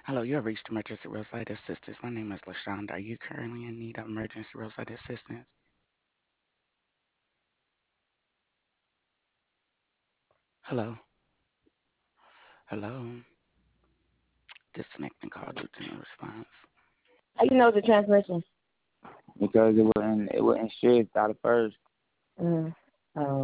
Hello, you have reached Emergency Roadside Assistance. My name is LaShonda. Are you currently in need of emergency roadside assistance? Hello? Hello? Disconnecting call due to no response. How you know the transmission? because it wasn't sure it started first. Mm. Oh.